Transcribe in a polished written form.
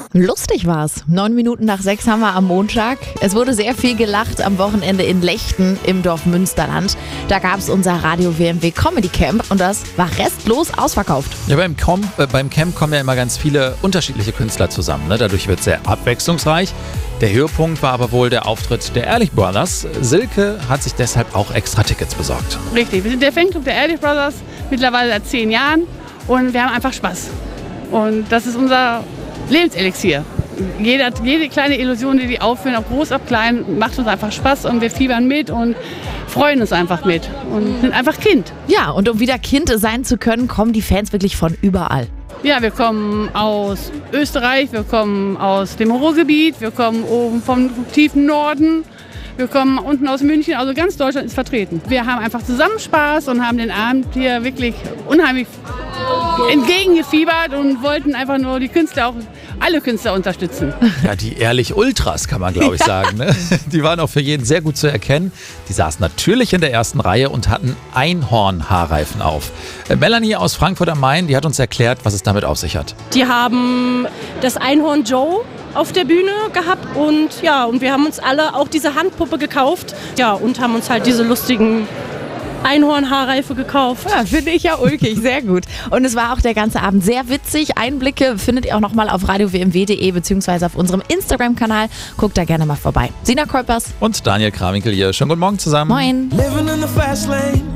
Lustig war's. 9 Minuten nach 6 haben wir am Montag. Es wurde sehr viel gelacht am Wochenende in Lechten im Dorf Münsterland. Da gab's unser Radio WMW Comedy Camp und das war restlos ausverkauft. Ja, beim Camp kommen ja immer ganz viele unterschiedliche Künstler zusammen. Ne? Dadurch wird es sehr abwechslungsreich. Der Höhepunkt war aber wohl der Auftritt der Ehrlich Brothers. Silke hat sich deshalb auch extra Tickets besorgt. Richtig, wir sind der Fanclub der Ehrlich Brothers, mittlerweile seit 10 Jahren und wir haben einfach Spaß. Und das ist unser Lebenselixier. Jede kleine Illusion, die aufführen, ob groß, ob klein, macht uns einfach Spaß und wir fiebern mit und freuen uns einfach mit und sind einfach Kind. Ja, und um wieder Kind sein zu können, kommen die Fans wirklich von überall. Ja, wir kommen aus Österreich, wir kommen aus dem Ruhrgebiet, wir kommen oben vom tiefen Norden, wir kommen unten aus München, also ganz Deutschland ist vertreten. Wir haben einfach zusammen Spaß und haben den Abend hier wirklich unheimlich entgegengefiebert und wollten einfach nur die Künstler, auch alle Künstler unterstützen. Ja, die Ehrlich Ultras kann man, glaube ich, sagen. Ne? Die waren auch für jeden sehr gut zu erkennen. Die saßen natürlich in der ersten Reihe und hatten Einhorn-Haarreifen auf. Melanie aus Frankfurt am Main, die hat uns erklärt, was es damit auf sich hat. Die haben das Einhorn Joe auf der Bühne gehabt und wir haben uns alle auch diese Handpuppe gekauft. Ja, und haben uns halt diese lustigen Einhorn-Haarreife gekauft. Ja, finde ich ja ulkig, sehr gut. Und es war auch der ganze Abend sehr witzig. Einblicke findet ihr auch nochmal auf radiowmw.de bzw. auf unserem Instagram-Kanal. Guckt da gerne mal vorbei. Sina Kolpers und Daniel Krawinkel hier. Schönen guten Morgen zusammen. Moin.